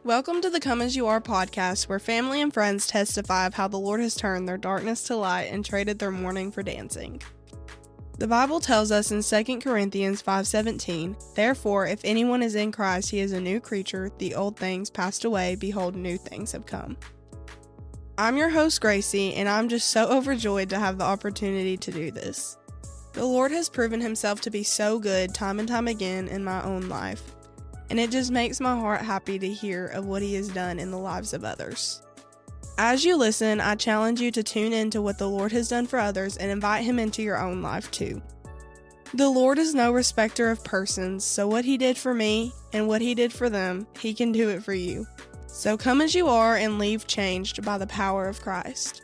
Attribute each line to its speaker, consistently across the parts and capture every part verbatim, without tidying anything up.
Speaker 1: Welcome to the Come As You Are podcast, where family and friends testify of how the Lord has turned their darkness to light and traded their mourning for dancing. The Bible tells us in Second Corinthians five seventeen, "Therefore, if anyone is in Christ, he is a new creature. The old things passed away. Behold, new things have come." I'm your host, Gracie, and I'm just so overjoyed to have the opportunity to do this. The Lord has proven himself to be so good time and time again in my own life, and it just makes my heart happy to hear of what he has done in the lives of others. As you listen, I challenge you to tune into what the Lord has done for others and invite him into your own life too. The Lord is no respecter of persons, so what he did for me and what he did for them, he can do it for you. So come as you are and leave changed by the power of Christ.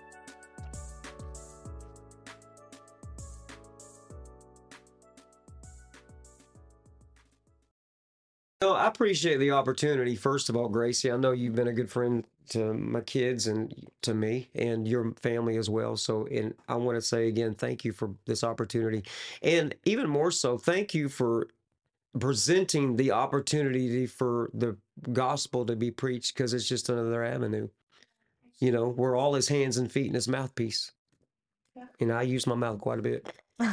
Speaker 2: Well, I appreciate the opportunity, first of all, Gracie. I know you've been a good friend to my kids and to me and your family as well. So, and I want to say again, thank you for this opportunity. And even more so, thank you for presenting the opportunity for the gospel to be preached, because it's just another avenue. You know, we're all his hands and feet and his mouthpiece.
Speaker 1: Yeah.
Speaker 2: And I use my mouth quite a bit.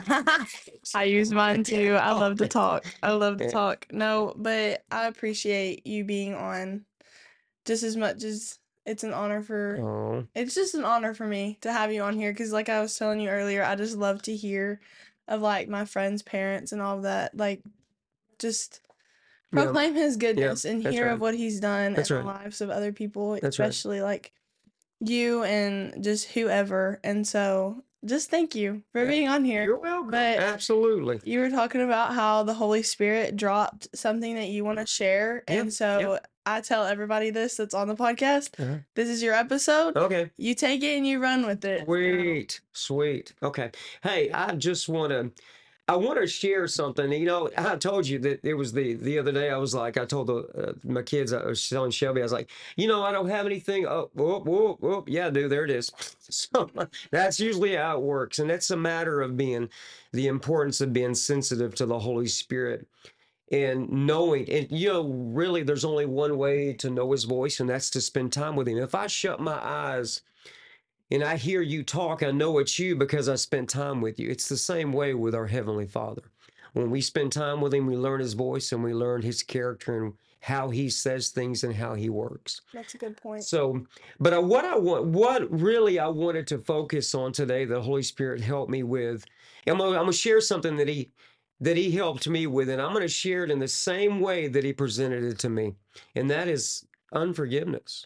Speaker 1: I use mine too. I love to
Speaker 2: Oh,
Speaker 1: talk. I love to
Speaker 2: yeah.
Speaker 1: talk. No, but I appreciate you being on just as much as it's an honor for,
Speaker 2: Oh,
Speaker 1: it's just an honor for me to have you on here. Cause like I was telling you earlier, I just love to hear of like my friends' parents and all of that. Like just
Speaker 2: yeah,
Speaker 1: proclaim his
Speaker 2: yeah,
Speaker 1: goodness and
Speaker 2: that's
Speaker 1: hear
Speaker 2: right.
Speaker 1: of what he's done
Speaker 2: That's
Speaker 1: in the
Speaker 2: right.
Speaker 1: lives of other people,
Speaker 2: That's right.
Speaker 1: especially like you and just whoever. And so just thank you for
Speaker 2: Yeah.
Speaker 1: being on here.
Speaker 2: You're welcome.
Speaker 1: But
Speaker 2: Absolutely.
Speaker 1: you were talking about how the Holy Spirit dropped something that you want to share.
Speaker 2: Yep,
Speaker 1: And so
Speaker 2: yep.
Speaker 1: I tell everybody this that's on the podcast.
Speaker 2: Uh-huh.
Speaker 1: This is your episode.
Speaker 2: Okay.
Speaker 1: You take it and you run with it. So,
Speaker 2: Sweet, sweet. Okay. Hey, I just want to, I want to share something. You know, I told you that it was the the other day. I was like, I told the uh, my kids, I was telling Shelby, I was like, you know, I don't have anything. Oh, whoop, whoop, whoop. Yeah, dude, there it is. So that's usually how it works, and it's a matter of being the importance of being sensitive to the Holy Spirit and knowing. And you know, really, there's only one way to know His voice, and that's to spend time with Him. If I shut my eyes and I hear you talk, I know it's you because I spent time with you. It's the same way with our Heavenly Father. When we spend time with Him, we learn His voice and we learn His character and how He says things and how He works.
Speaker 1: that's a good point.
Speaker 2: So, but uh, what I want, what really I wanted to focus on today, the Holy Spirit helped me with, I'm gonna, I'm gonna share something that He that He helped me with, and I'm gonna share it in the same way that He presented it to me, and that is unforgiveness.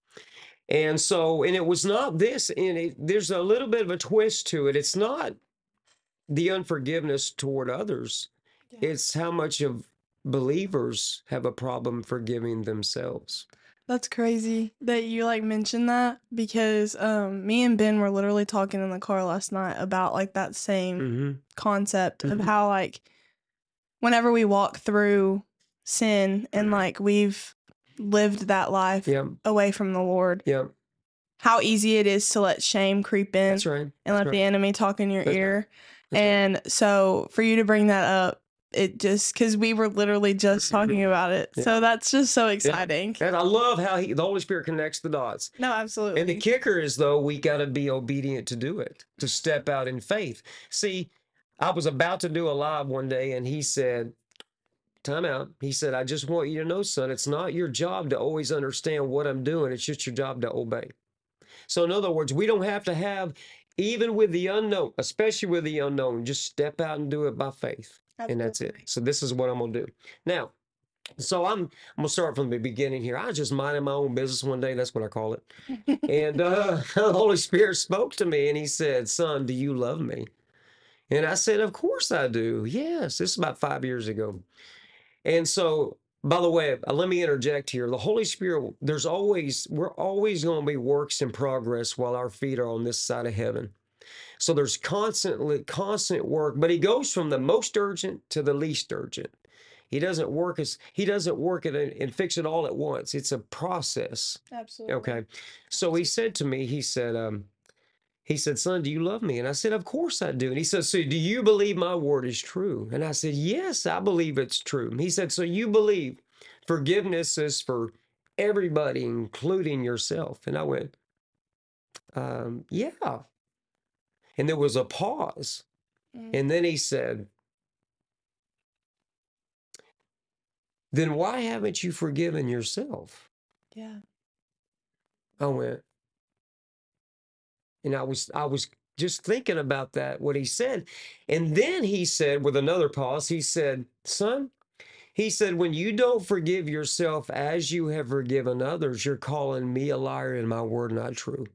Speaker 2: And so, and it was not this, and it, there's a little bit of a twist to it. It's not the unforgiveness toward others,
Speaker 1: Yeah.
Speaker 2: it's how much of believers have a problem forgiving themselves.
Speaker 1: That's crazy that you like mentioned that, because um me and Ben were literally talking in the car last night about like that same
Speaker 2: Mm-hmm.
Speaker 1: concept of
Speaker 2: Mhm.
Speaker 1: how like whenever we walk through sin and like we've lived that life
Speaker 2: Yep,
Speaker 1: away from the Lord,
Speaker 2: yep,
Speaker 1: how easy it is to let shame creep in
Speaker 2: that's right.
Speaker 1: and
Speaker 2: That's
Speaker 1: let
Speaker 2: right.
Speaker 1: the enemy talk in your
Speaker 2: That's right.
Speaker 1: ear.
Speaker 2: That's right.
Speaker 1: And so for you to bring that up, it just, because we were literally just talking about it.
Speaker 2: Yeah.
Speaker 1: So that's just so
Speaker 2: Yeah.
Speaker 1: exciting.
Speaker 2: And I love how he, the Holy Spirit connects the dots.
Speaker 1: No,
Speaker 2: And the
Speaker 1: absolutely.
Speaker 2: kicker is, though, we got to be obedient to do it, to step out in faith. See, I was about to do a live one day, and he said, time out. He said, I just want you to know, son, it's not your job to always understand what I'm doing. It's just your job to obey. So in other words, we don't have to have, even with the unknown, especially with the unknown, just step out and do it by faith. And that's it.
Speaker 1: Absolutely.
Speaker 2: So this is what I'm going to do. Now, so I'm, I'm going to start from the beginning here. I was just minding my own business one day. That's what I call it. And uh, the Holy Spirit spoke to me and he said, son, do you love me? And I said, of course I do. Yes. This is about five years ago. And so, by the way, uh, let me interject here. The Holy Spirit, there's always, we're always going to be works in progress while our feet are on this side of heaven. So there's constantly, constant work, but he goes from the most urgent to the least urgent. He doesn't work as, he doesn't work it and, and fix it all at once. It's a process.
Speaker 1: Absolutely.
Speaker 2: Okay. So he said to me, he said, um, he said, son, do you love me? And I said, of course I do. And he said, so do you believe my word is true? And I said, yes, I believe it's true. And he said, so you believe forgiveness is for everybody, including yourself. And I went, um, yeah. And there was a pause.
Speaker 1: Mm.
Speaker 2: And then he said, then why haven't you forgiven yourself?
Speaker 1: Yeah.
Speaker 2: I went, and I was, I was just thinking about that, what he said. And then he said, with another pause, he said, son, he said, when you don't forgive yourself as you have forgiven others, you're calling me a liar and my word not true.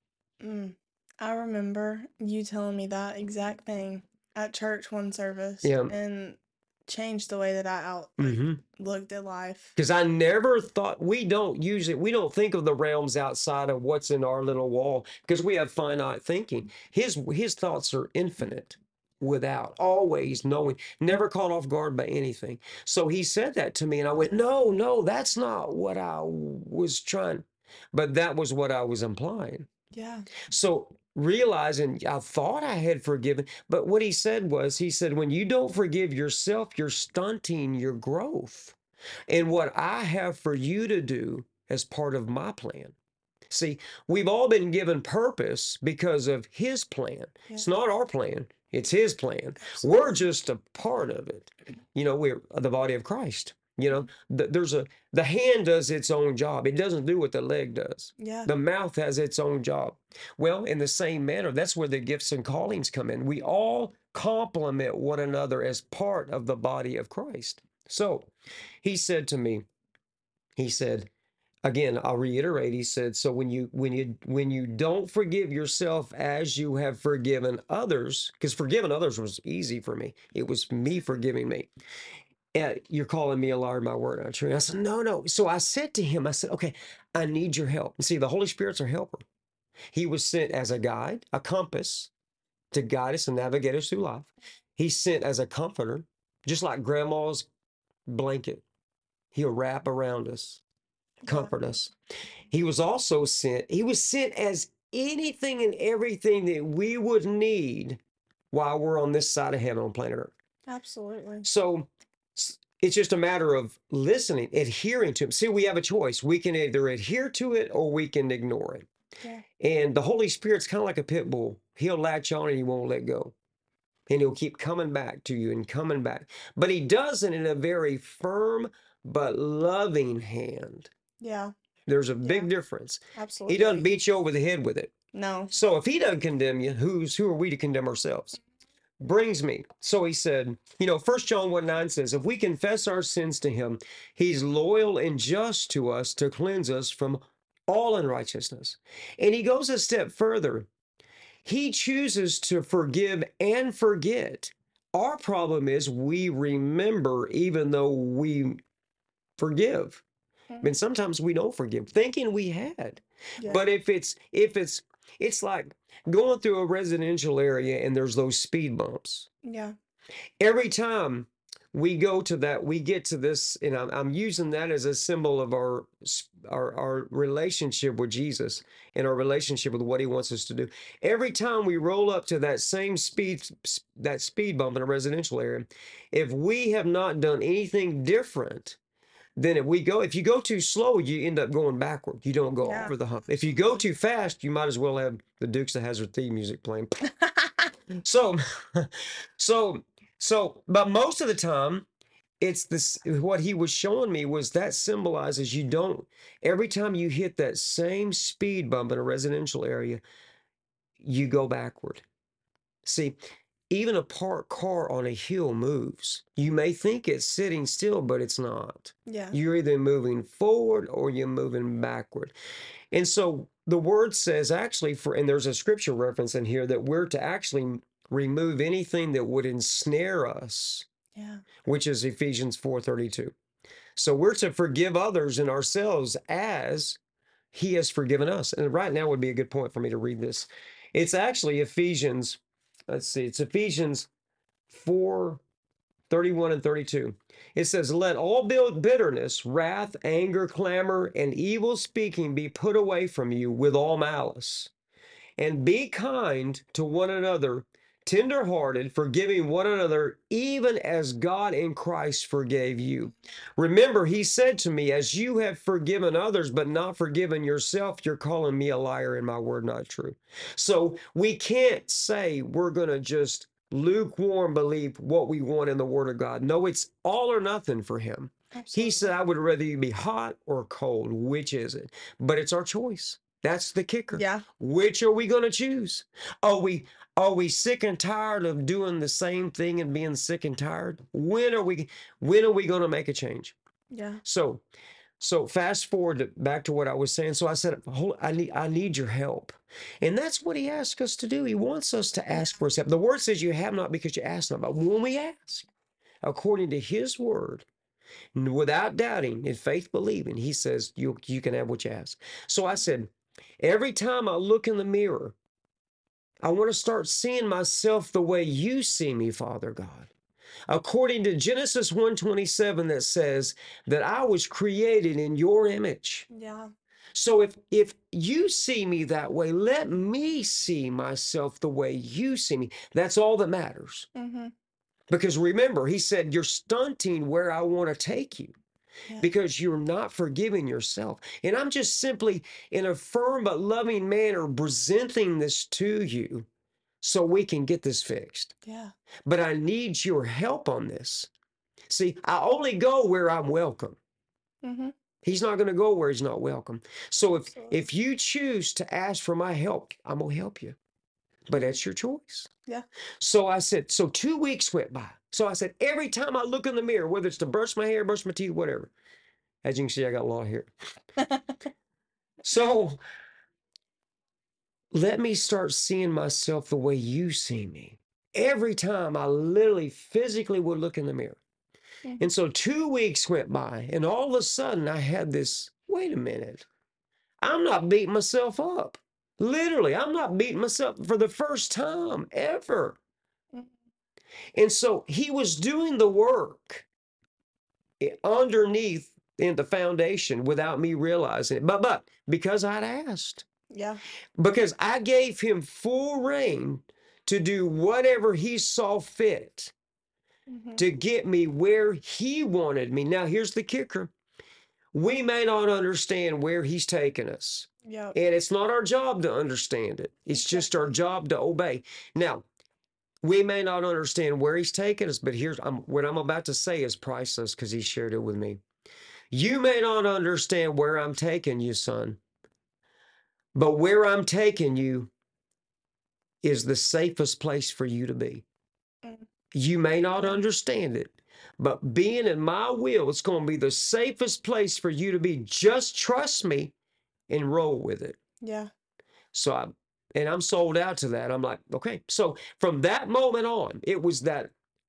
Speaker 1: Mm. I remember you telling me that exact thing at church one service,
Speaker 2: Yeah.
Speaker 1: and changed the way that I out like
Speaker 2: Mm-hmm.
Speaker 1: looked at life.
Speaker 2: Because I never thought, we don't usually, we don't think of the realms outside of what's in our little wall because we have finite thinking. His his thoughts are infinite, without, always knowing, never caught off guard by anything. So he said that to me, and I went, no, no, that's not what I was trying. But that was what I was implying.
Speaker 1: Yeah.
Speaker 2: So realizing I thought I had forgiven, but what he said was, he said, when you don't forgive yourself, you're stunting your growth. And what I have for you to do as part of my plan. See, we've all been given purpose because of his plan.
Speaker 1: Yeah.
Speaker 2: It's not our plan. It's his plan.
Speaker 1: Absolutely.
Speaker 2: We're just a part of it. You know, we're the body of Christ. You know, th- there's a, the hand does its own job. It doesn't do what the leg does.
Speaker 1: Yeah.
Speaker 2: The mouth has its own job. Well, in the same manner, that's where the gifts and callings come in. We all complement one another as part of the body of Christ. So he said to me, he said, again, I'll reiterate, he said, so when you when you when you don't forgive yourself as you have forgiven others, because forgiving others was easy for me. It was me forgiving me. And you're calling me a liar, my word not true. And I said, no, no. So I said to him, I said, okay, I need your help. And see, the Holy Spirit's our helper. He was sent as a guide, a compass to guide us and navigate us through life. He's sent as a comforter, just like grandma's blanket. He'll wrap around us, comfort us. He was also sent, he was sent as anything and everything that we would need while we're on this side of heaven on planet Earth.
Speaker 1: Absolutely.
Speaker 2: So it's just a matter of listening, adhering to him. See, we have a choice. We can either adhere to it or we can ignore it.
Speaker 1: Yeah.
Speaker 2: And the Holy Spirit's kind of like a pit bull. He'll latch on and he won't let go. And he'll keep coming back to you and coming back. But he does it in a very firm but loving hand.
Speaker 1: Yeah.
Speaker 2: There's a big
Speaker 1: Yeah.
Speaker 2: difference.
Speaker 1: Absolutely.
Speaker 2: He doesn't beat you over the head with it.
Speaker 1: No.
Speaker 2: So if he doesn't condemn you, who's who are we to condemn ourselves? Brings me. So he said, you know, First John one nine says, if we confess our sins to him, he's loyal and just to us to cleanse us from all unrighteousness. And he goes a step further. He chooses to forgive and forget. Our problem is we remember even though we forgive.
Speaker 1: Mhm.
Speaker 2: And sometimes we don't forgive, thinking we had.
Speaker 1: Yeah.
Speaker 2: But if it's if it's it's like going through a residential area and there's those speed bumps.
Speaker 1: Yeah.
Speaker 2: Every time we go to that, we get to this, and I'm, I'm using that as a symbol of our, our our relationship with Jesus and our relationship with what he wants us to do. Every time we roll up to that same speed, that speed bump in a residential area, if we have not done anything different, then if we go, if you go too slow, you end up going backward. You don't go
Speaker 1: Yeah.
Speaker 2: over the hump. If you go too fast, you might as well have the Dukes of Hazzard theme music playing. So, so, so, but most of the time, it's this, what he was showing me was that symbolizes you don't, every time you hit that same speed bump in a residential area, you go backward. See, even a parked car on a hill moves. You may think it's sitting still, but it's not.
Speaker 1: Yeah.
Speaker 2: You're either moving forward or you're moving backward. And so the word says actually for, and there's a scripture reference in here that we're to actually remove anything that would ensnare us.
Speaker 1: Yeah.
Speaker 2: Which is Ephesians four thirty-two. So we're to forgive others and ourselves as he has forgiven us. And right now would be a good point for me to read this. It's actually Ephesians, let's see, it's Ephesians four thirty-one and thirty-two. It says, let all bitterness, wrath, anger, clamor, and evil speaking be put away from you with all malice. And be kind to one another, tenderhearted, forgiving one another, even as God in Christ forgave you. Remember, he said to me, as you have forgiven others, but not forgiven yourself, you're calling me a liar and my word not true. So we can't say we're going to just lukewarm believe what we want in the word of God. No, it's all or nothing for him.
Speaker 1: Absolutely.
Speaker 2: He said, I would rather you be hot or cold. Which is it? But it's our choice. That's the kicker.
Speaker 1: Yeah.
Speaker 2: Which are we going to choose? Are we are we sick and tired of doing the same thing and being sick and tired? When are we when are we going to make a change?
Speaker 1: Yeah.
Speaker 2: So so fast forward to, back to what I was saying. So I said, Hold, I need I need your help. And that's what he asks us to do. He wants us to ask for his help. The word says you have not because you ask not. But when we ask, according to his word, without doubting, in faith believing, he says you you can have what you ask. So I said, every time I look in the mirror, I want to start seeing myself the way you see me, Father God. According to Genesis one twenty-seven, that says that I was created in your image.
Speaker 1: Yeah.
Speaker 2: So if if you see me that way, let me see myself the way you see me. That's all that matters.
Speaker 1: Mm-hmm.
Speaker 2: Because remember, he said, you're stunting where I want to take you.
Speaker 1: Yeah.
Speaker 2: Because you're not forgiving yourself. And I'm just simply, in a firm but loving manner, presenting this to you so we can get this fixed.
Speaker 1: Yeah.
Speaker 2: But I need your help on this. See, I only go where I'm welcome.
Speaker 1: Mm-hmm.
Speaker 2: He's not going to go where he's not welcome. So if,
Speaker 1: Absolutely.
Speaker 2: if you choose to ask for my help, I'm going to help you. But that's your choice.
Speaker 1: Yeah.
Speaker 2: So I said, so two weeks went by. So I said, every time I look in the mirror, whether it's to brush my hair, brush my teeth, whatever. As you can see, I got a lot of hair. So let me start seeing myself the way you see me. Every time I literally physically would look in the mirror.
Speaker 1: Mhm.
Speaker 2: And so two weeks went by, and all of a sudden I had this, wait a minute, I'm not beating myself up. Literally, I'm not beating myself for the first time ever.
Speaker 1: Mhm.
Speaker 2: And so he was doing the work underneath in the foundation without me realizing it. But but because I'd asked.
Speaker 1: Yeah.
Speaker 2: Because I gave him full reign to do whatever he saw fit
Speaker 1: Mm-hmm.
Speaker 2: to get me where he wanted me. Now, here's the kicker. We may not understand where he's taking us.
Speaker 1: Yeah.
Speaker 2: And it's not our job to understand it. It's just our job to obey. Now, we may not understand where he's taking us, but here's I'm, what I'm about to say is priceless because he shared it with me. You may not understand where I'm taking you, son, but where I'm taking you is the safest place for you to be.
Speaker 1: Mm.
Speaker 2: You may not
Speaker 1: Yeah.
Speaker 2: understand it, but being in my will, it's going to be the safest place for you to be. Just trust me and roll with it.
Speaker 1: Yeah.
Speaker 2: So I, and I'm sold out to that. I'm like, okay. So from that moment on, it was that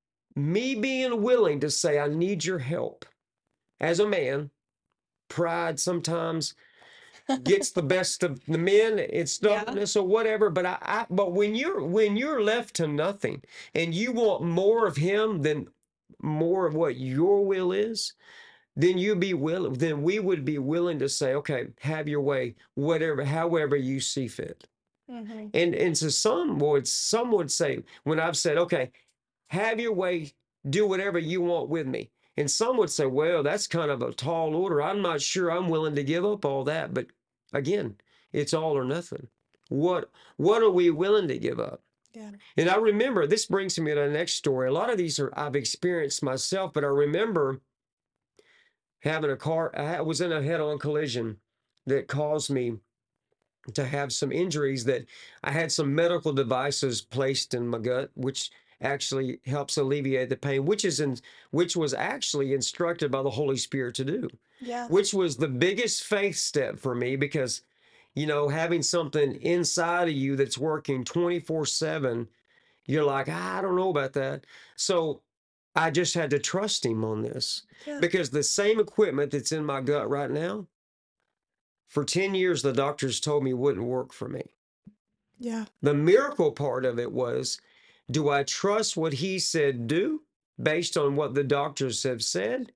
Speaker 2: me being willing to say, I need your help. As a man, pride sometimes gets the best of the men. It's stubbornness or whatever. But I, I, but when you're when you're left to nothing and you want more of him than more of what your will is, then you be willing. Then we would be willing to say, okay, have your way, whatever, however you see fit.
Speaker 1: Mm-hmm.
Speaker 2: And and so some would some would say when I've said, okay, have your way, do whatever you want with me. And some would say, well, that's kind of a tall order. I'm not sure I'm willing to give up all that. But again, it's all or nothing. What what are we willing to give up?
Speaker 1: Yeah.
Speaker 2: And I remember, this brings me to the next story. A lot of these are I've experienced myself, but I remember having a car, I was in a head-on collision that caused me to have some injuries that I had some medical devices placed in my gut, which actually helps alleviate the pain, which is in, which was actually instructed by the Holy Spirit to do,
Speaker 1: Yeah.
Speaker 2: which was the biggest faith step for me because, you know, having something inside of you that's working twenty-four seven, you're like, I don't know about that. So I just had to trust him on this
Speaker 1: Yeah.
Speaker 2: because the same equipment that's in my gut right now, for ten years, the doctors told me wouldn't work for me.
Speaker 1: Yeah.
Speaker 2: The miracle part of it was, do I trust what he said do based on what the doctors have said?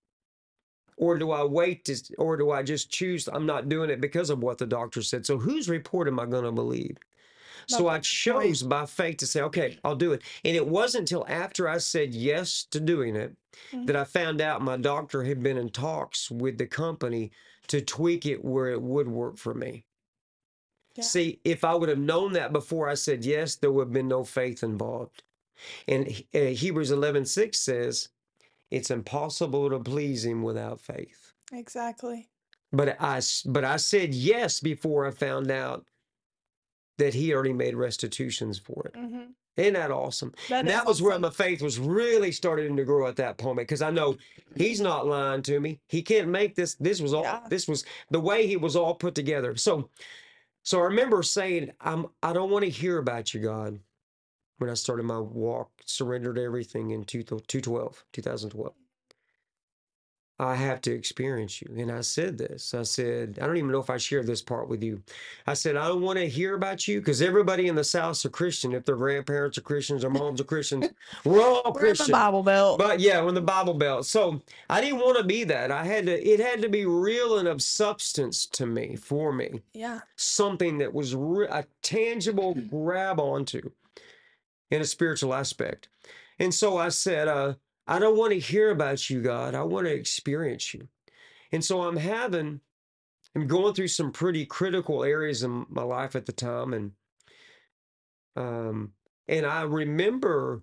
Speaker 2: Or do I wait to, or do I just choose, I'm not doing it because of what the doctor said? So whose report am I going to believe? So
Speaker 1: That's
Speaker 2: I
Speaker 1: a good point.
Speaker 2: chose by faith to say, okay, I'll do it. And it wasn't until after I said yes to doing it that
Speaker 1: Mhm.
Speaker 2: I found out my doctor had been in talks with the company to tweak it where it would work for me.
Speaker 1: Yeah.
Speaker 2: See, if I would have known that before I said yes, there would have been no faith involved. And uh, Hebrews eleven six says, it's impossible to please him without faith.
Speaker 1: Exactly.
Speaker 2: But I, s- but I said yes before I found out that he already made restitutions for it.
Speaker 1: Mhm.
Speaker 2: Isn't that awesome?
Speaker 1: That
Speaker 2: And
Speaker 1: is
Speaker 2: that was where
Speaker 1: awesome.
Speaker 2: my faith was really starting to grow at that point because I know he's not lying to me. He can't make this. This was all,
Speaker 1: Yeah.
Speaker 2: this was the way he was all put together. So, so I remember saying, I'm, I don't want to hear about you, God, when I started my walk, surrendered everything in two, two twelve, two thousand twelve. I have to experience you. And I said this. I said, I don't even know if I shared this part with you. I said, I don't want to hear about you because everybody in the South's a Christian. If their grandparents are Christians, their moms are Christians, we're all
Speaker 1: We're in the
Speaker 2: Christian.
Speaker 1: Bible Belt.
Speaker 2: But yeah, we're in the Bible Belt. So I didn't want to be that. I had to, it had to be real and of substance to me, for me.
Speaker 1: Yeah.
Speaker 2: Something that was re- a tangible grab onto in a spiritual aspect. And so I said, uh, I don't want to hear about you, God. I want to experience you. And so I'm having, I'm going through some pretty critical areas in my life at the time. And, um, and I remember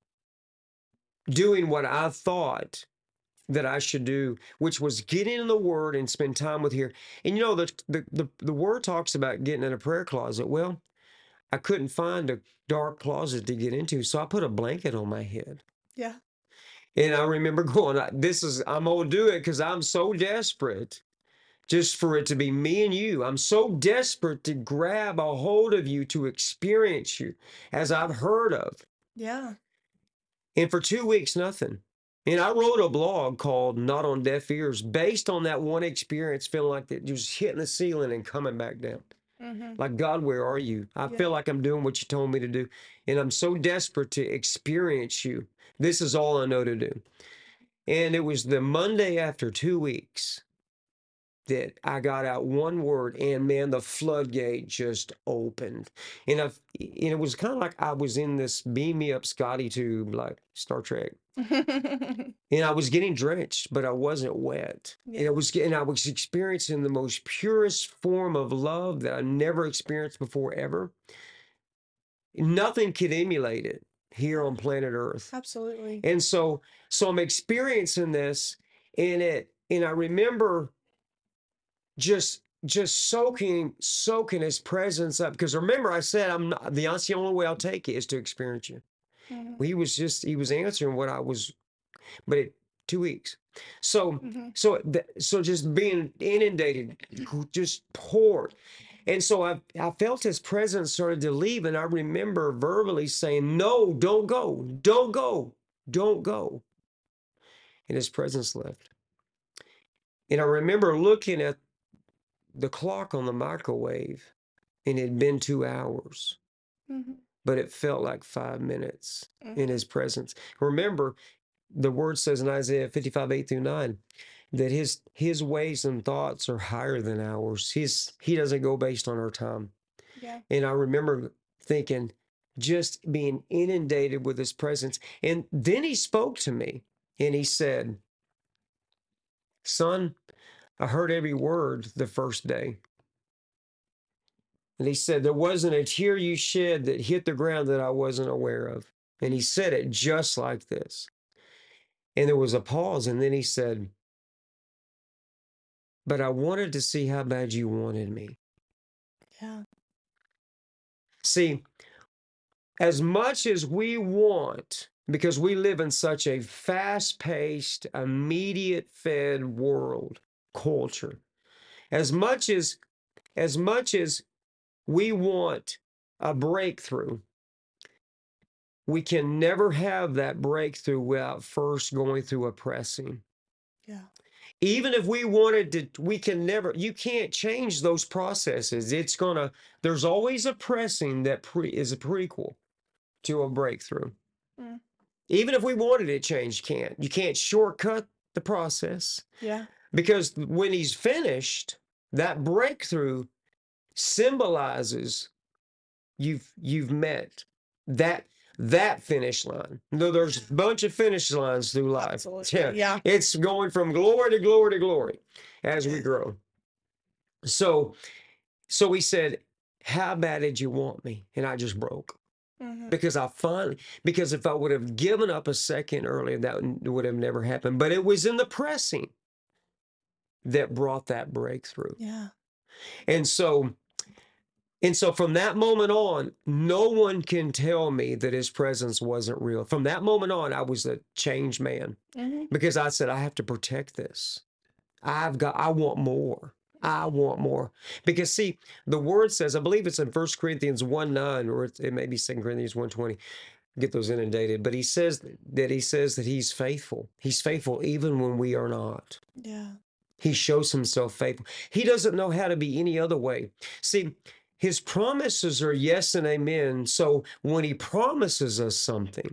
Speaker 2: doing what I thought that I should do, which was get in the Word and spend time with here. And you know, the, the, the, the Word talks about getting in a prayer closet. Well, I couldn't find a dark closet to get into, so I put a blanket on my head.
Speaker 1: Yeah.
Speaker 2: And I remember going, this is, I'm going to do it because I'm so desperate just for it to be me and you. I'm so desperate to grab a hold of you, to experience you as I've heard of.
Speaker 1: Yeah.
Speaker 2: And for two weeks, nothing. And I wrote a blog called Not on Deaf Ears based on that one experience, feeling like it was hitting the ceiling and coming back down.
Speaker 1: Mhm.
Speaker 2: Like, God, where are you? I
Speaker 1: Yeah.
Speaker 2: feel like I'm doing what you told me to do. And I'm so desperate to experience you. This is all I know to do. And it was the Monday after two weeks that I got out one word, and man, the floodgate just opened. And, I, and it was kind of like I was in this beam me up Scotty tube, like Star Trek. And I was getting drenched, but I wasn't wet.
Speaker 1: Yeah.
Speaker 2: And I was and I was experiencing the most purest form of love that I never experienced before ever. Nothing could emulate it here on planet Earth.
Speaker 1: Absolutely.
Speaker 2: And so so I'm experiencing this, and it and I remember just just soaking soaking his presence up, because remember I said I'm not the that's the only way I'll take it is to experience you.
Speaker 1: Mhm.
Speaker 2: He was just he was answering what I was, but it two weeks. So
Speaker 1: Mhm.
Speaker 2: so th- so just being inundated, just poured. And so I I felt his presence started to leave, and I remember verbally saying, "No, don't go, don't go, don't go." And his presence left. And I remember looking at the clock on the microwave, and it had been two hours,
Speaker 1: Mhm.
Speaker 2: but it felt like five minutes in
Speaker 1: Mhm.
Speaker 2: his presence. Remember, the word says in Isaiah fifty-five, eight through nine, that his his ways and thoughts are higher than ours. His he doesn't go based on our time.
Speaker 1: Yeah.
Speaker 2: And I remember thinking, just being inundated with his presence. And then he spoke to me and he said, "Son, I heard every word the first day." And he said, "There wasn't a tear you shed that hit the ground that I wasn't aware of." And he said it just like this. And there was a pause, and then he said, "But I wanted to see how bad you wanted me."
Speaker 1: Yeah.
Speaker 2: See, as much as we want, because we live in such a fast-paced, immediate-fed world culture, as much as as much as we want a breakthrough, we can never have that breakthrough without first going through a pressing.
Speaker 1: Yeah.
Speaker 2: Even if we wanted to, we can never, you can't change those processes. It's gonna, there's always a pressing that pre, is a prequel to a breakthrough.
Speaker 1: Mm.
Speaker 2: Even if we wanted it changed, you can't. You can't shortcut the process,
Speaker 1: Yeah.
Speaker 2: because when he's finished, that breakthrough symbolizes you've you've met that that finish line. No, there's a bunch of finish lines through life.
Speaker 1: Absolutely.
Speaker 2: Yeah,
Speaker 1: Yeah.
Speaker 2: it's going from glory to glory to glory as we grow. So, so he said, "How bad did you want me?" And I just broke.
Speaker 1: Mhm.
Speaker 2: Because I finally, because if I would have given up a second earlier, that would would have never happened. But it was in the pressing that brought that breakthrough.
Speaker 1: Yeah.
Speaker 2: And so, and so from that moment on, no one can tell me that his presence wasn't real. From that moment on, I was a changed man
Speaker 1: Mhm.
Speaker 2: because I said, I have to protect this. I've got, I want more. I want more. Because see, the word says, I believe it's in First Corinthians one nine, or it may be Second Corinthians one twenty. Get those inundated. But he says that he says that he's faithful. He's faithful even when we are not.
Speaker 1: Yeah.
Speaker 2: He shows himself faithful. He doesn't know how to be any other way. See, his promises are yes and amen. So when he promises us something,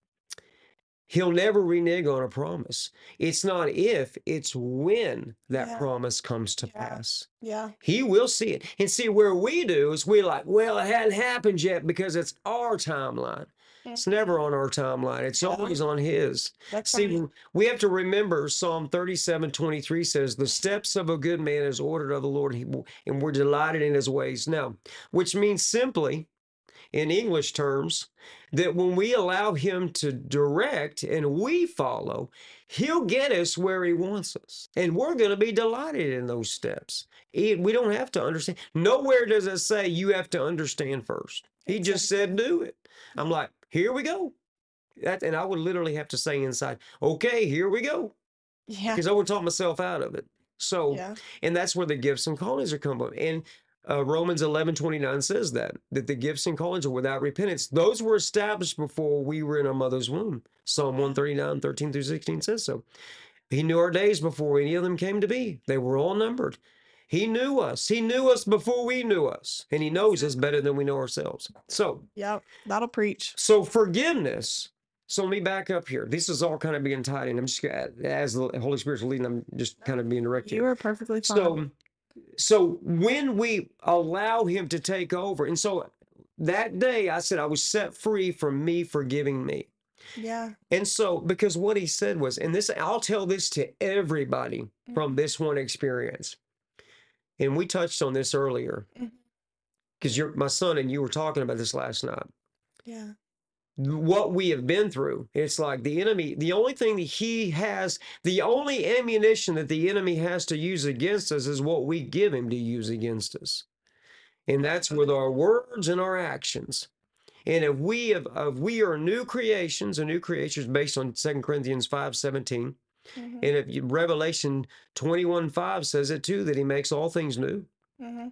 Speaker 2: he'll never renege on a promise. It's not if, it's when that
Speaker 1: Yeah.
Speaker 2: promise comes to
Speaker 1: Yeah.
Speaker 2: pass.
Speaker 1: Yeah.
Speaker 2: He will see it. And see, where we do is we're like, well, it hadn't happened yet because it's our timeline. It's never on our timeline. It's
Speaker 1: Yeah.
Speaker 2: always on his.
Speaker 1: That's
Speaker 2: See,
Speaker 1: right.
Speaker 2: we have to remember Psalm thirty-seven twenty-three says, the steps of a good man is ordered of the Lord, he will- and we're delighted in his ways. Now, which means simply, in English terms, that when we allow him to direct and we follow, he'll get us where he wants us. And we're going to be delighted in those steps. He- We don't have to understand. Nowhere does it say you have to understand first. He just said, do it. I'm like, here we go. That, and I would literally have to say inside, okay, here we go.
Speaker 1: Yeah.
Speaker 2: Because I would talk myself out of it. So,
Speaker 1: Yeah.
Speaker 2: and that's where the gifts and callings are coming. And uh, Romans eleven twenty-nine says that, that the gifts and callings are without repentance. Those were established before we were in our mother's womb. Psalm one thirty-nine, thirteen through sixteen says so. He knew our days before any of them came to be. They were all numbered. He knew us. He knew us before we knew us. And he knows us better than we know ourselves. So,
Speaker 1: Yep. That'll preach.
Speaker 2: so forgiveness. So let me back up here. This is all kind of being tied in. I'm just, as the Holy Spirit's leading, I'm just kind of being directed.
Speaker 1: You are perfectly fine.
Speaker 2: So, so when we allow him to take over, and so that day I said I was set free from me forgiving me.
Speaker 1: Yeah.
Speaker 2: And so, because what he said was, and this, I'll tell this to everybody from this one experience. And we touched on this earlier because you're my son and you were talking about this last night.
Speaker 1: Yeah.
Speaker 2: What we have been through. It's like the enemy, the only thing that he has, the only ammunition that the enemy has to use against us is what we give him to use against us. And that's with our words and our actions. And if we have, if we are new creations, a new creation is based on Second Corinthians five seventeen.
Speaker 1: Mm-hmm.
Speaker 2: And if you, Revelation twenty-one five says it too, that he makes all things new.
Speaker 1: Mm-hmm.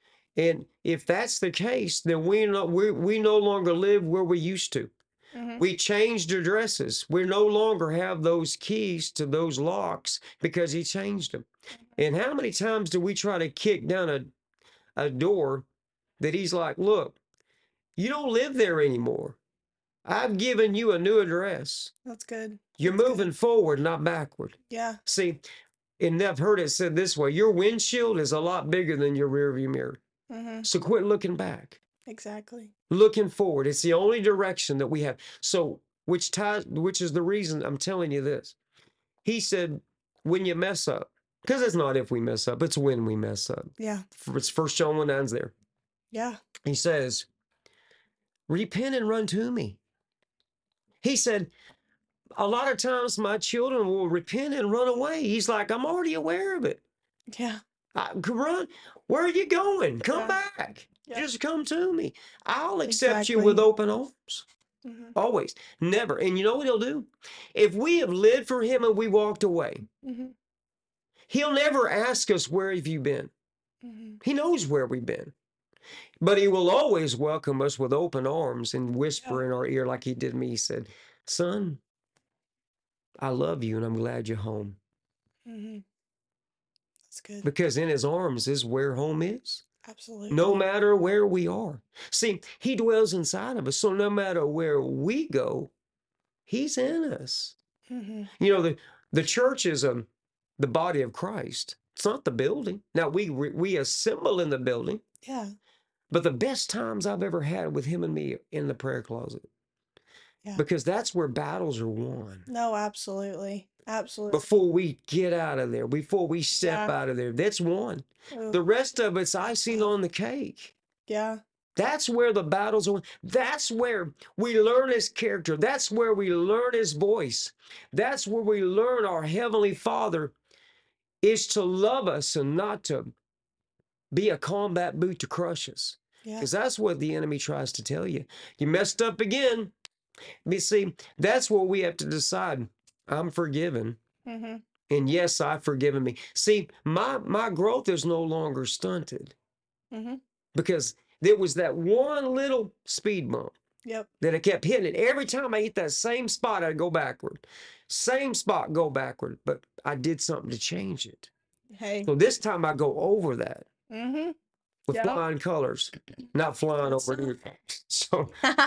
Speaker 2: And if that's the case, then we no, we, we no longer live where we used to.
Speaker 1: Mm-hmm.
Speaker 2: We changed addresses. We no longer have those keys to those locks because he changed them. And how many times do we try to kick down a, a door that he's like, look, you don't live there anymore. I've given you a new address.
Speaker 1: That's good.
Speaker 2: You're
Speaker 1: That's
Speaker 2: moving
Speaker 1: good.
Speaker 2: forward, not backward.
Speaker 1: Yeah.
Speaker 2: See, and I've heard it said this way, your windshield is a lot bigger than your rearview mirror.
Speaker 1: Mm-hmm.
Speaker 2: So quit looking back.
Speaker 1: Exactly.
Speaker 2: Looking forward. It's the only direction that we have. So, which ties, which is the reason I'm telling you this. He said, when you mess up, because it's not if we mess up, it's when we mess up.
Speaker 1: Yeah.
Speaker 2: It's First John one nine's there.
Speaker 1: Yeah.
Speaker 2: He says, repent and run to me. He said, a lot of times my children will repent and run away. He's like, I'm already aware of it.
Speaker 1: Yeah.
Speaker 2: I, run. Where are you going? Come
Speaker 1: Yeah.
Speaker 2: back.
Speaker 1: Yeah.
Speaker 2: Just come to me. I'll accept you
Speaker 1: Exactly.
Speaker 2: with open arms.
Speaker 1: Mm-hmm.
Speaker 2: Always. Never. And you know what he'll do? If we have lived for him and we walked away,
Speaker 1: Mm-hmm.
Speaker 2: he'll never ask us, where have you been?
Speaker 1: Mm-hmm.
Speaker 2: He knows where we've been. But he will always welcome us with open arms and whisper
Speaker 1: Yeah.
Speaker 2: in our ear like he did me. He said, son, I love you and I'm glad you're home.
Speaker 1: Mm-hmm. That's good.
Speaker 2: Because in his arms is where home is.
Speaker 1: Absolutely.
Speaker 2: No matter where we are. See, he dwells inside of us. So no matter where we go, he's in us.
Speaker 1: Mm-hmm.
Speaker 2: You know, the, the church is um, the body of Christ. It's not the building. Now, we we assemble in the building,
Speaker 1: Yeah.
Speaker 2: But the best times I've ever had with him and me in the prayer closet,
Speaker 1: Yeah.
Speaker 2: because that's where battles are won.
Speaker 1: No, absolutely. Absolutely.
Speaker 2: Before we get out of there, before we step
Speaker 1: Yeah.
Speaker 2: out of there, that's one.
Speaker 1: Ooh.
Speaker 2: The rest of it's icing on the cake.
Speaker 1: Yeah.
Speaker 2: That's where the battles are. That's where we learn his character. That's where we learn his voice. That's where we learn our Heavenly Father is to love us and not to be a combat boot to crush us.
Speaker 1: Yeah.
Speaker 2: Because that's what the enemy tries to tell you. You messed up again. You see, that's what we have to decide. I'm forgiven.
Speaker 1: Mm-hmm.
Speaker 2: And yes, I've forgiven me. See, my my growth is no longer stunted.
Speaker 1: Mm-hmm.
Speaker 2: Because there was that one little speed bump.
Speaker 1: Yep.
Speaker 2: That I kept hitting it. Every time I hit that same spot, I'd go backward. Same spot, go backward. But I did something to change it.
Speaker 1: Hey.
Speaker 2: So this time I go over that.
Speaker 1: Mm-hmm.
Speaker 2: With
Speaker 1: Yep.
Speaker 2: flying colors. Not flying
Speaker 1: That's
Speaker 2: over here. So,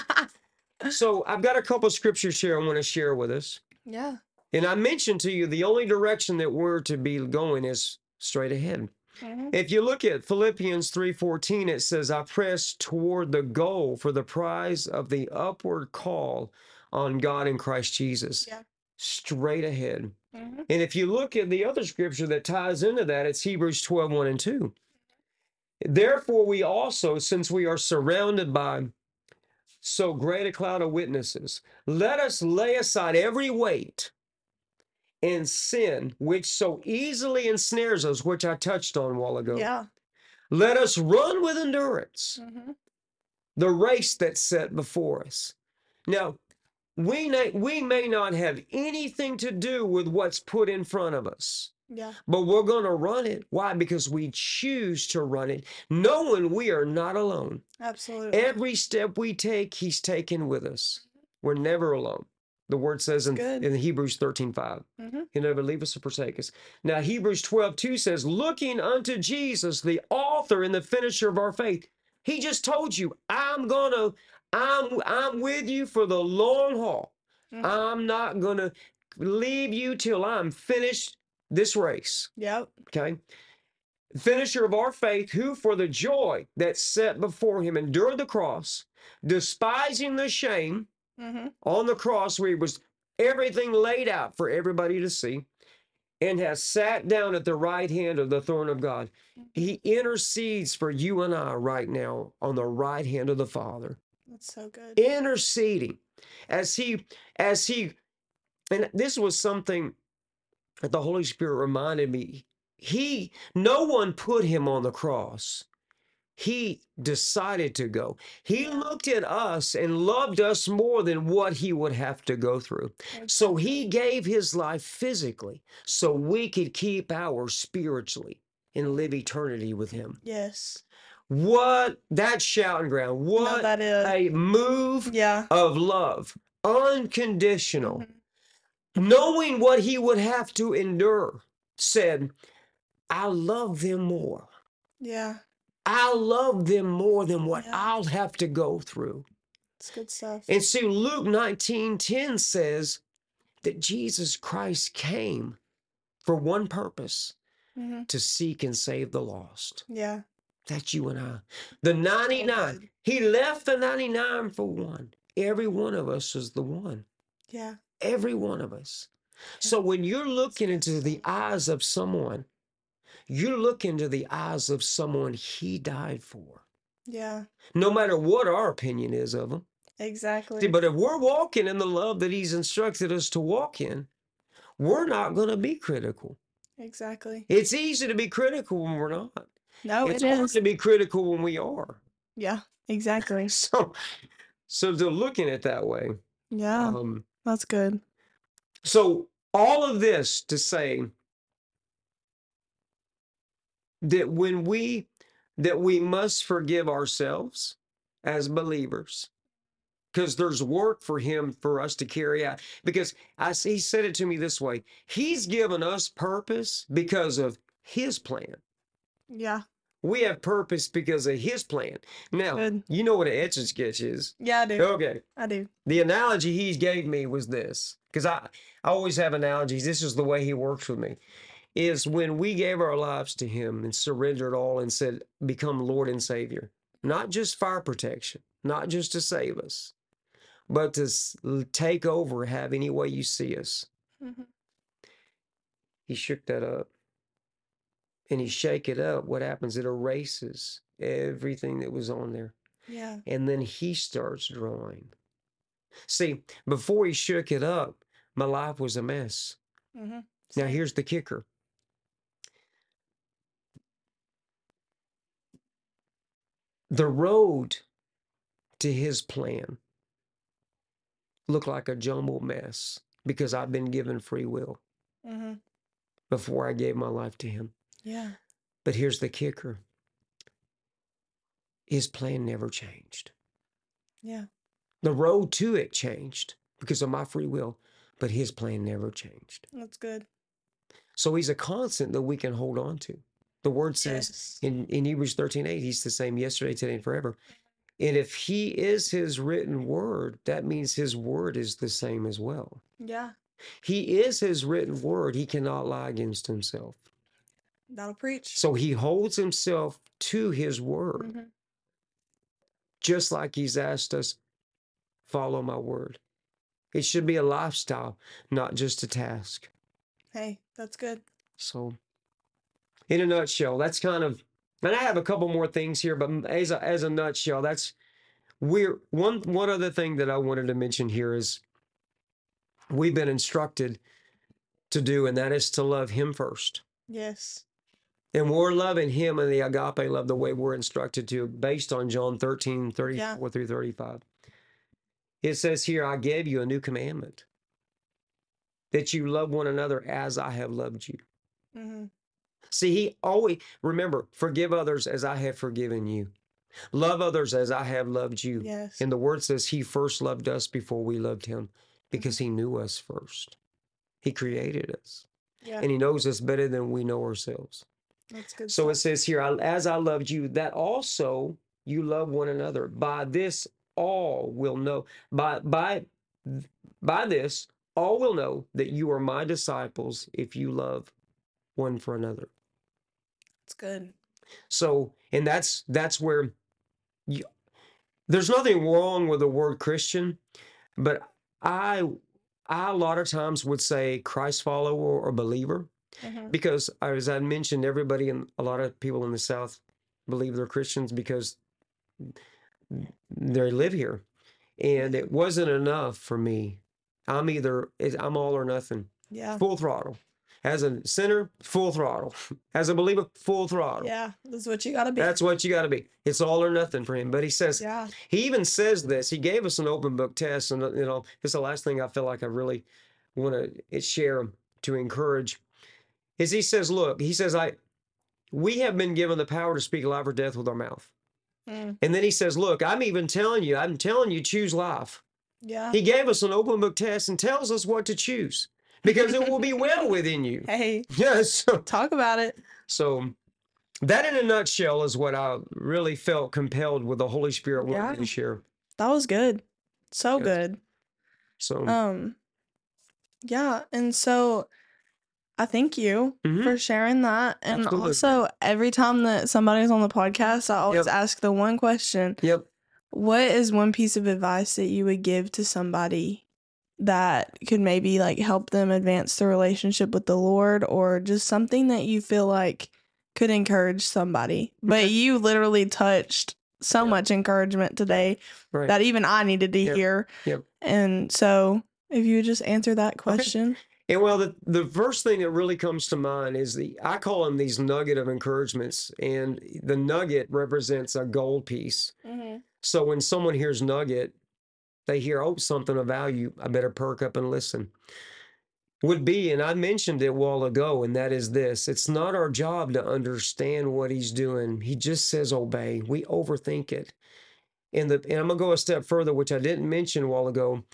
Speaker 2: so I've got a couple of scriptures here I want to share with us.
Speaker 1: Yeah.
Speaker 2: And I mentioned to you the only direction that we're to be going is straight ahead.
Speaker 1: Mm-hmm.
Speaker 2: If you look at Philippians three fourteen, it says, I press toward the goal for the prize of the upward call on God in Christ Jesus.
Speaker 1: Yeah.
Speaker 2: Straight ahead.
Speaker 1: Mm-hmm.
Speaker 2: And if you look at the other scripture that ties into that, it's Hebrews twelve, one and two. Therefore, we also, since we are surrounded by so great a cloud of witnesses, let us lay aside every weight and sin which so easily ensnares us, which I touched on a while ago.
Speaker 1: Yeah.
Speaker 2: Let us run with endurance
Speaker 1: Mm-hmm.
Speaker 2: the race that's set before us. Now, we may, we may not have anything to do with what's put in front of us,
Speaker 1: Yeah.
Speaker 2: but we're going to run it. Why? Because we choose to run it, knowing we are not alone.
Speaker 1: Absolutely.
Speaker 2: Every step we take, he's taken with us. We're never alone. The word says in,
Speaker 1: Good.
Speaker 2: in Hebrews thirteen five,
Speaker 1: Mm-hmm.
Speaker 2: he'll never leave us or forsake us. Now, Hebrews twelve two says, looking unto Jesus, the author and the finisher of our faith. He just told you, I'm gonna, I'm, I'm with you for the long haul.
Speaker 1: Mm-hmm.
Speaker 2: I'm not gonna leave you till I'm finished this race.
Speaker 1: Yep.
Speaker 2: Okay. Finisher of our faith, who for the joy that's set before him endured the cross, despising the shame.
Speaker 1: Mm-hmm.
Speaker 2: On the cross where he was everything laid out for everybody to see, and has sat down at the right hand of the throne of God. He intercedes for you and I right now on the right hand of the Father.
Speaker 1: That's so good.
Speaker 2: Interceding as he, as he, and this was something that the Holy Spirit reminded me. He, no one put him on the cross. He decided to go. He looked at us and loved us more than what he would have to go through. So he gave his life physically so we could keep ours spiritually and live eternity with him.
Speaker 1: Yes.
Speaker 2: What that shouting ground. What
Speaker 1: No, that is.
Speaker 2: a move
Speaker 1: Yeah.
Speaker 2: of love. Unconditional.
Speaker 1: Mm-hmm.
Speaker 2: Knowing what he would have to endure, said, I love them more.
Speaker 1: Yeah.
Speaker 2: I love them more than what
Speaker 1: Yeah.
Speaker 2: I'll have to go through.
Speaker 1: It's good stuff.
Speaker 2: And see, Luke nineteen ten says that Jesus Christ came for one purpose,
Speaker 1: Mm-hmm.
Speaker 2: to seek and save the lost.
Speaker 1: Yeah.
Speaker 2: That's you and I. The ninety-nine,
Speaker 1: good.
Speaker 2: he left the ninety-nine for one. Every one of us is the one.
Speaker 1: Yeah.
Speaker 2: Every one of us. So when you're looking into the eyes of someone, you look into the eyes of someone he died for.
Speaker 1: Yeah.
Speaker 2: No matter what our opinion is of him.
Speaker 1: Exactly.
Speaker 2: See, but if we're walking in the love that he's instructed us to walk in, we're not going to be critical.
Speaker 1: Exactly.
Speaker 2: It's easy to be critical when we're not.
Speaker 1: No,
Speaker 2: it's
Speaker 1: it
Speaker 2: hard
Speaker 1: is.
Speaker 2: to be critical when we are.
Speaker 1: Yeah. Exactly.
Speaker 2: So, so to looking at it that way.
Speaker 1: Yeah.
Speaker 2: Um,
Speaker 1: That's good.
Speaker 2: so all of this to say that when we that we must forgive ourselves as believers, because there's work for him for us to carry out. Because I he said it to me this way: he's given us purpose because of his plan.
Speaker 1: Yeah.
Speaker 2: We have purpose because of his plan. Now,
Speaker 1: Good.
Speaker 2: you know what an etch a sketch is.
Speaker 1: Yeah, I do.
Speaker 2: Okay.
Speaker 1: I do.
Speaker 2: The analogy he gave me was this, because I, I always have analogies. This is the way he works with me, is when we gave our lives to him and surrendered all and said, become Lord and Savior. not just fire protection, not just to save us, but to s- l- take over, have any way you see us.
Speaker 1: Mhm.
Speaker 2: He shook that up. And he shake it up, what happens? It erases everything that was on there.
Speaker 1: Yeah.
Speaker 2: And then he starts drawing. See, before he shook it up, my life was a mess.
Speaker 1: Mm-hmm.
Speaker 2: Now, here's the kicker. The road to his plan looked like a jumbled mess because I've been given free will
Speaker 1: Mm-hmm.
Speaker 2: before I gave my life to him.
Speaker 1: Yeah.
Speaker 2: But here's the kicker. His plan never changed.
Speaker 1: Yeah.
Speaker 2: The road to it changed because of my free will, but his plan never changed.
Speaker 1: That's good.
Speaker 2: So he's a constant that we can hold on to. The word says
Speaker 1: Yes.
Speaker 2: in, in Hebrews thirteen eight, he's the same yesterday, today, and forever. And if he is his written word, that means his word is the same as well.
Speaker 1: Yeah.
Speaker 2: He is his written word. He cannot lie against himself.
Speaker 1: That'll preach.
Speaker 2: So he holds himself to his word,
Speaker 1: Mm-hmm.
Speaker 2: just like he's asked us, follow my word. It should be a lifestyle, not just a task.
Speaker 1: Hey, that's good.
Speaker 2: So, in a nutshell, that's kind of, and I have a couple more things here, but as a, as a nutshell, that's we're one one other thing that I wanted to mention here is we've been instructed to do, and that is to love him first.
Speaker 1: Yes.
Speaker 2: And we're loving him and the agape love the way we're instructed to, based on John thirteen, thirty-four
Speaker 1: Yeah.
Speaker 2: through thirty-five. It says here, I gave you a new commandment, that you love one another as I have loved you.
Speaker 1: Mm-hmm.
Speaker 2: See, he always, remember, forgive others as I have forgiven you. Love others as I have loved you.
Speaker 1: Yes.
Speaker 2: And the word says he first loved us before we loved him because he knew us first. He created us.
Speaker 1: Yeah.
Speaker 2: And he knows us better than we know ourselves.
Speaker 1: That's good.
Speaker 2: So it
Speaker 1: stuff.
Speaker 2: says here, "I- as I loved you, that also you love one another. By this all will know, by, by, by this all will know that you are my disciples if you love one for another."
Speaker 1: It's good.
Speaker 2: So, and that's, that's where you, there's nothing wrong with the word Christian, but I, I a lot of times would say Christ follower or believer,
Speaker 1: Mm-hmm.
Speaker 2: because as I mentioned, everybody and a lot of people in the South believe they're Christians because they live here. And it wasn't enough for me. I'm either, I'm all or nothing,
Speaker 1: Yeah.
Speaker 2: full throttle. As a sinner, full throttle. As a believer, full throttle.
Speaker 1: Yeah. That's what you got to be.
Speaker 2: That's what you got to be. It's all or nothing for him. But he says,
Speaker 1: Yeah.
Speaker 2: he even says this. He gave us an open book test. And, you know, this is the last thing I feel like I really want to share to encourage. Is he says, look, he says, I, we have been given the power to speak life or death with our mouth.
Speaker 1: Mm.
Speaker 2: And then he says, look, I'm even telling you, I'm telling you, choose life.
Speaker 1: Yeah.
Speaker 2: He gave us an open book test and tells us what to choose because it will be well within you.
Speaker 1: Hey.
Speaker 2: Yes.
Speaker 1: Talk about it.
Speaker 2: So that in a nutshell is what I really felt compelled with the Holy Spirit wanting
Speaker 1: Yeah.
Speaker 2: me to share.
Speaker 1: That was good. So
Speaker 2: Yes.
Speaker 1: good.
Speaker 2: So
Speaker 1: Um. Yeah, and so I thank you
Speaker 2: Mhm.
Speaker 1: for sharing that. And
Speaker 2: Absolutely.
Speaker 1: also, every time that somebody's on the podcast, I always
Speaker 2: Yep.
Speaker 1: ask the one question:
Speaker 2: Yep.
Speaker 1: what is one piece of advice that you would give to somebody that could maybe like help them advance their relationship with the Lord, or just something that you feel like could encourage somebody? But
Speaker 2: Okay.
Speaker 1: you literally touched so
Speaker 2: Yeah.
Speaker 1: much encouragement today
Speaker 2: Right.
Speaker 1: that even I needed to
Speaker 2: Yep.
Speaker 1: hear.
Speaker 2: Yep.
Speaker 1: And so, if you would just answer that question.
Speaker 2: And well, the, the first thing that really comes to mind is the, I call them these nugget of encouragements. And the nugget represents a gold piece.
Speaker 1: Mm-hmm.
Speaker 2: So when someone hears nugget, they hear, oh, something of value. I better perk up and listen. Would be, and I mentioned it a while ago, and that is this. It's not our job to understand what he's doing. He just says obey. We overthink it. And, the, and I'm going to go a step further, which I didn't mention a while ago.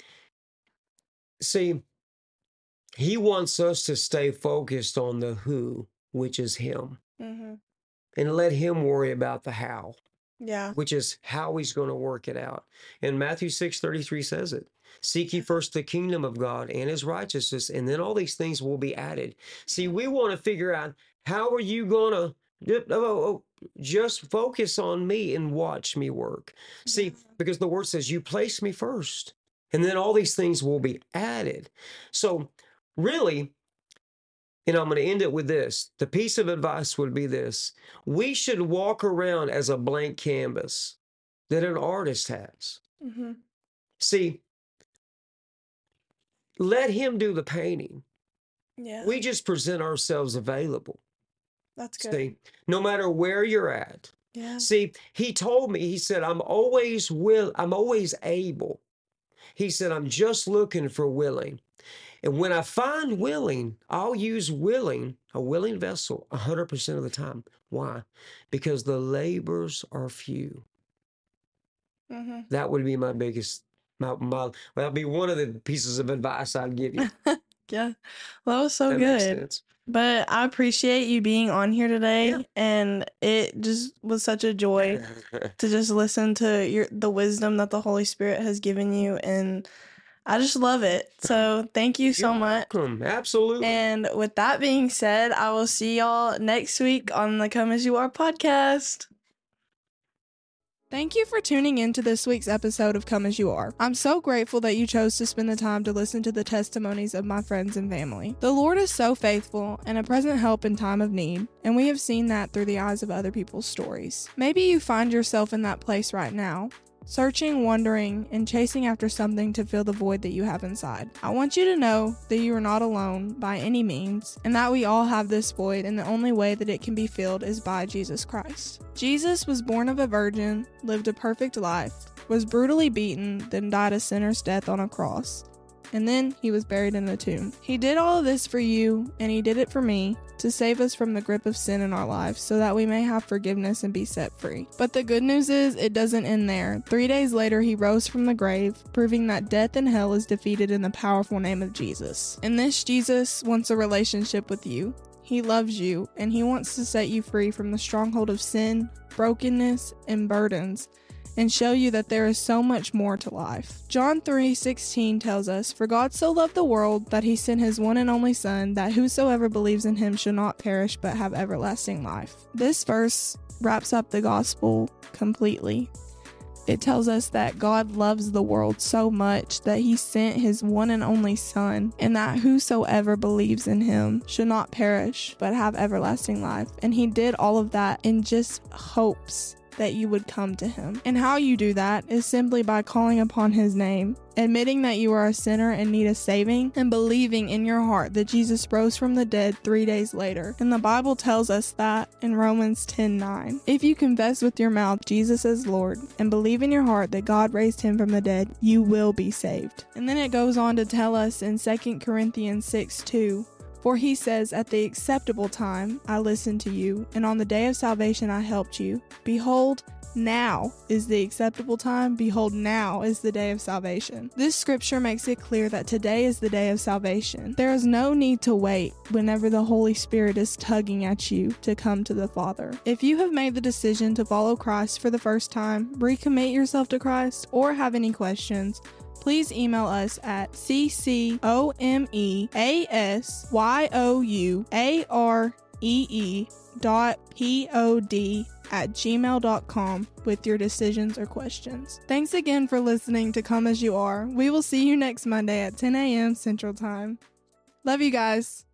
Speaker 2: See, he wants us to stay focused on the who, which is him,
Speaker 1: Mm-hmm.
Speaker 2: and let him worry about the how,
Speaker 1: Yeah.
Speaker 2: which is how he's going to work it out. And Matthew six thirty-three says it. Seek ye first the kingdom of God and his righteousness, and then all these things will be added. See, we want to figure out, how are you going to Ju- oh, oh, oh, Just focus on me and watch me work. See,
Speaker 1: Yeah.
Speaker 2: because the word says, you place me first, and then all these things will be added. So, really, and I'm going to end it with this. The piece of advice would be this: we should walk around as a blank canvas that an artist has.
Speaker 1: Mm-hmm.
Speaker 2: See, let him do the painting.
Speaker 1: Yeah.
Speaker 2: We just present ourselves available.
Speaker 1: That's good.
Speaker 2: See, no matter where you're at.
Speaker 1: Yeah.
Speaker 2: See, he told me, he said, I'm always will, I'm always able. He said, I'm just looking for willing. And when I find willing, I'll use willing, a willing vessel, one hundred percent of the time. Why? Because the labors are few.
Speaker 1: Mm-hmm.
Speaker 2: That would be my biggest, my, my, well, that'd be one of the pieces of advice I'd give you.
Speaker 1: Yeah. Well, that was so
Speaker 2: That makes
Speaker 1: good.
Speaker 2: sense.
Speaker 1: But I appreciate you being on here today,
Speaker 2: Yeah.
Speaker 1: and it just was such a joy to just listen to your the wisdom that the Holy Spirit has given you, and I just love it. So thank you so
Speaker 2: You're
Speaker 1: much.
Speaker 2: welcome. Absolutely.
Speaker 1: And with that being said, I will see y'all next week on the Come As You Are podcast. Thank you for tuning in to this week's episode of Come As You Are. I'm so grateful that you chose to spend the time to listen to the testimonies of my friends and family. The Lord is so faithful and a present help in time of need, and we have seen that through the eyes of other people's stories. Maybe you find yourself in that place right now, searching, wondering, and chasing after something to fill the void that you have inside. I want you to know that you are not alone by any means, and that we all have this void, and the only way that it can be filled is by Jesus Christ. Jesus was born of a virgin, lived a perfect life, was brutally beaten, then died a sinner's death on a cross. And then he was buried in a tomb. He did all of this for you, and he did it for me, to save us from the grip of sin in our lives, so that we may have forgiveness and be set free. But the good news is, it doesn't end there. Three days later, he rose from the grave, proving that death and hell is defeated in the powerful name of Jesus. And this Jesus wants a relationship with you. He loves you, and he wants to set you free from the stronghold of sin, brokenness, and burdens, and show you that there is so much more to life. John three sixteen tells us, "For God so loved the world that he sent his one and only Son, that whosoever believes in him shall not perish but have everlasting life." This verse wraps up the gospel completely. It tells us that God loves the world so much that he sent his one and only Son, and that whosoever believes in him should not perish but have everlasting life. And he did all of that in just hopes that you would come to him. And how you do that is simply by calling upon his name, admitting that you are a sinner and need a saving, and believing in your heart that Jesus rose from the dead three days later. And the Bible tells us that in Romans ten nine. If you confess with your mouth Jesus as Lord and believe in your heart that God raised him from the dead, you will be saved. And then it goes on to tell us in Second Corinthians six two, "For he says, at the acceptable time I listened to you, and on the day of salvation I helped you. Behold, now is the acceptable time. Behold, now is the day of salvation." This scripture makes it clear that today is the day of salvation. There is no need to wait whenever the Holy Spirit is tugging at you to come to the Father. If you have made the decision to follow Christ for the first time, recommit yourself to Christ, or have any questions, please email us at c c o m e a s y o u a r e e dot p o d at gmail dot com with your decisions or questions. Thanks again for listening to Come As You Are. We will see you next Monday at ten a.m. Central Time. Love you guys.